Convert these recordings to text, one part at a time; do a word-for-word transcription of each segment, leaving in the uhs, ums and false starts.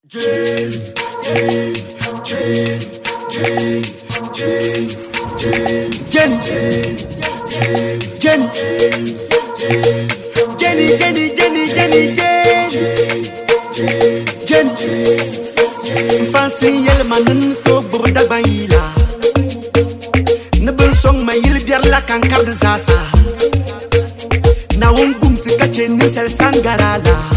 Jane, Jane, Jane, Jane, Jane, Jane, Jane, Jane, Jane, Jenny, Jenny, Jenny, Jenny, Jane, Jane, Jane. Fancy yellow man to Buddha Baila. Nibble song my yellow beer like and cab the Zasa. Now um boom to catch a nisel sangarala.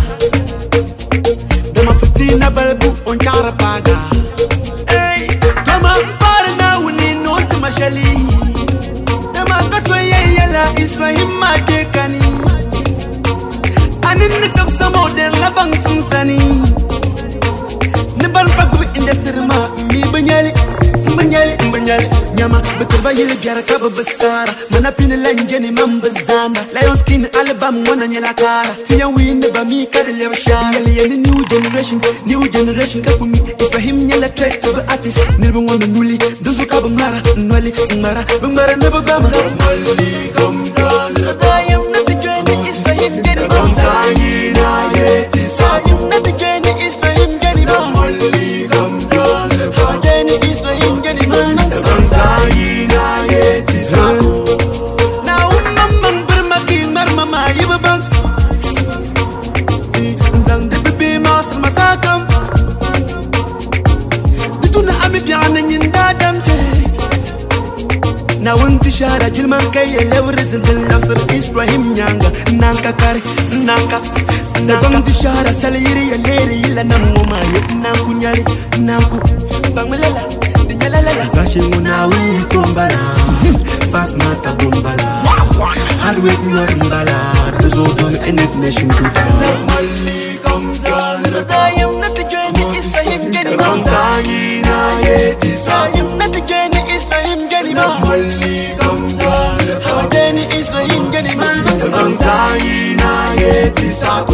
Tina balbu on charapaga. Hey, come on, para now we need no to mashali. The Makaswa yella is for him, my dekani. And in the talk some more than Labang Sunsani. Niban Pagu in the cinema, me Banyali, Banyali, Banyali, Yama, but the Bayili Garakaba Basara, Manapin Lanjani Mambazana, Lion Skin, Alabama, one and Yelakara, Tia Win, the Bami, Kadilevasha, and new generation, new generation, Kapumi, it's for him, Yella track to the artist, never won the Nuli, Dozu Kabamara, Nwali, Mara, Bumara, never Bama. Mali comes on, I am not the journey, it's for him, getting on Sayina, yet is I am not the journey, it's for him, getting on Mali comes on, the journey is for him, getting on Sayina, yet is I. Now, Mamma, Burmaki, Marmama, Yibabang. Master Masakam Dituna Amibian in Dadam. Now, when Tishara Gilman Kay, Leveris and the Lapser Israhim Yanga, Nanka Kari, Nanka, Nabam Tishara Saliri, a lady, Lanamuma, Nankunyari, Nanku, Bangala, the Yala, Sashimunawi, Kumbala, Fast Mata Bumbala, Hardwick Norumbala, the Zodon and Nation to Mali comes on. I am not the journey, it's for him getting on. Sayina, yet is I am not the journey, it's for him getting on. Mali comes on. The journey is for him getting on. Sayina, yet is I.